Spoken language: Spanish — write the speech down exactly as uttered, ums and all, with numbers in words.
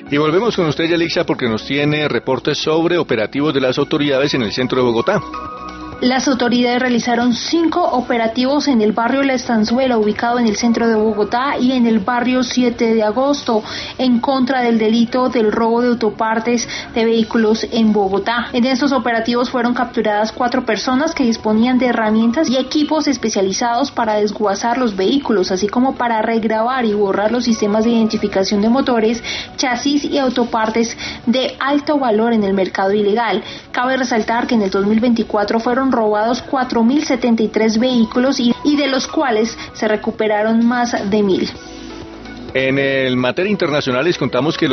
Y volvemos con usted, Yalixa, porque nos tiene reportes sobre operativos de las autoridades en el centro de Bogotá. Las autoridades realizaron cinco operativos en el barrio La Estanzuela, ubicado en el centro de Bogotá, y en el barrio siete de agosto, en contra del delito del robo de autopartes de vehículos en Bogotá. En estos operativos fueron capturadas cuatro personas que disponían de herramientas y equipos especializados para desguazar los vehículos, así como para regrabar y borrar los sistemas de identificación de motores, chasis y autopartes de alto valor en el mercado ilegal. Cabe resaltar que en el dos mil veinticuatro fueron robados cuatro mil setenta y tres vehículos y, y de los cuales se recuperaron más de mil. En el materia internacional les contamos que